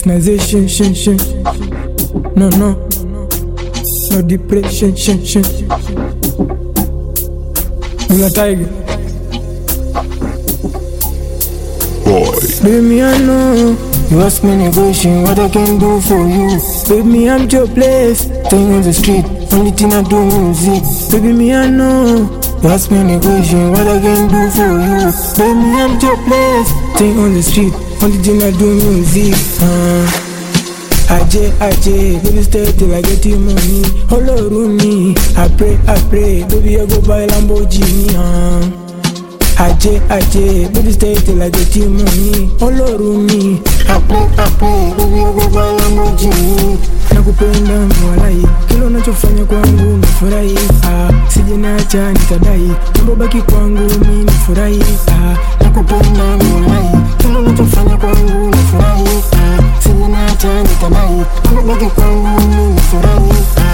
Relaxation, no depression, Mula Tiger. Boy. Baby, I know you ask me negotiation, what I can do for you. Baby, I'm your place, staying on the street, only thing I do music. Baby, I know you ask me negotiation, what I can do for you. Baby, I'm your place, staying on the street, only thing I do music. Aje, baby, stay till I get you money. Hello, Rooney, I pray, baby, I go buy Lamborghini. Aje, baby, stay till I get you money. Hello, Rooney, I pray, baby, I go buy Lamborghini. Nakupenda mwalai, kila unachofanya kwangu nafurahi. Sijaniacha nitadai, mambo baki kwangu mimi nafurahi. Nakupenda mwalai, kila unachofanya kwangu nafurahi. Sijaniacha nitadai, mambo baki kwangu mimi nafurahi.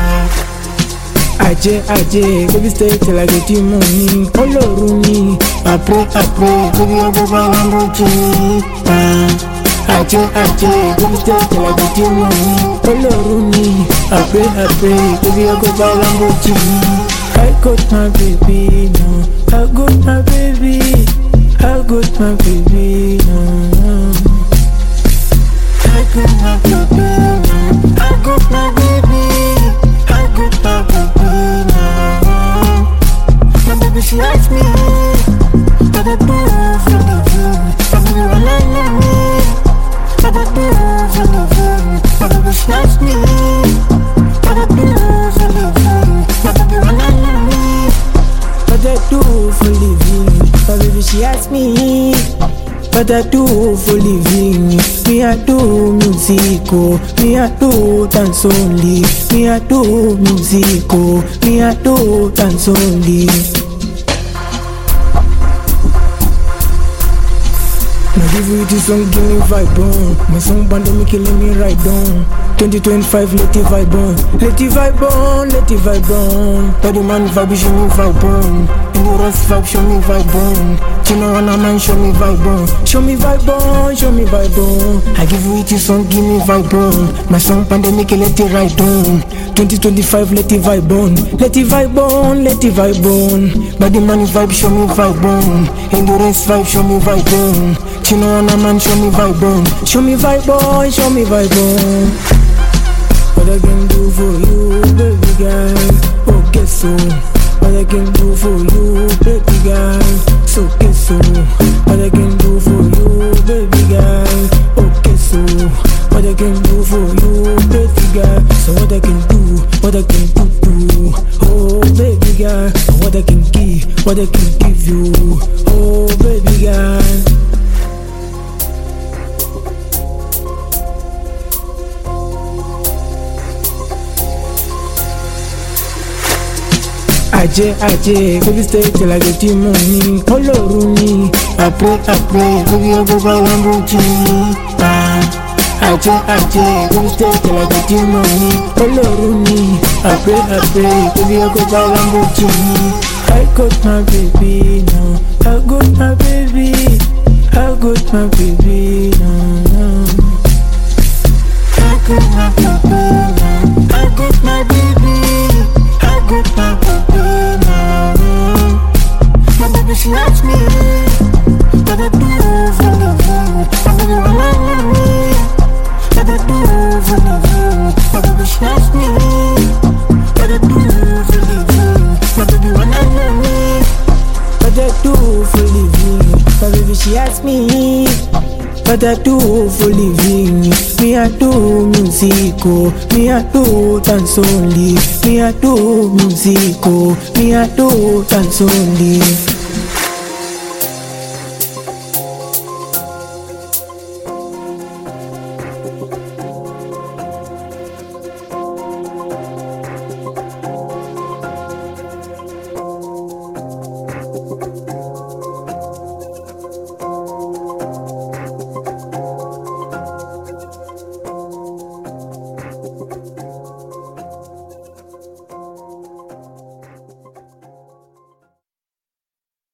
Aje, baby, stay till I get you money. Hello, Rooney, I pray, baby, I go buy Lamborghini. Aje, baby, stay till I get you money. Hello, Rooney, I pray, baby, I go buy Lamborghini. I got my baby now, I got my baby, I got my baby now. I got my baby now, I got my baby, I got my baby now. My baby, she likes me, but I do for the view. My baby, rely on me, but I do for the view. My baby, she likes me, but I do for the view. My baby, rely on me, but I do for living. My baby, she asks me, but I do for living. Me I do music, me I do dance only. Me I do music, me I do dance only. Now give you this song, give me vibe on. My song pandemic killing me right down. 2025, let it vibe on. Let it vibe on, let it vibe on. Body man vibe, show me vibe on. Endurance vibe, show me vibe on. Chino and a man, show me vibe on. Show me vibe on, show me vibe on. I give you this song, give me vibe on. My song pandemic, let it right on. 2025, let it vibe on. Let it vibe on, let it vibe on. Body man vibe, show me vibe on. Endurance vibe, show me vibe on. Chino and a man, show me vibe on. Show me vibe on, show me vibe on. What I can do for you, baby girl, oh guess so. What I can do for you, baby girl, so guess so. What I can do for you, baby girl, oh guess so. What I can do for you, baby girl, so what I can do, oh baby girl, what I can give you, oh baby girl. Aje, baby, stay till I get you money. Hello, Rooney, I pray, baby, I go buy Lamborghini. Aje, baby, stay till I get you money. Hello, Rooney, I pray, baby, I go buy Lamborghini. I got my baby now, I got my baby, I got my baby now. I got my baby now, I got my baby, I got my baby now. My baby, she likes me, but I do for the view. My baby, rely on me, but I do for the view. My baby, she likes me, but I do for the view. My baby, rely on me, but I do for the view. My baby, she asks me, but I do for living. Me I do music, me I do dance only. Me I do music, me I do dance only.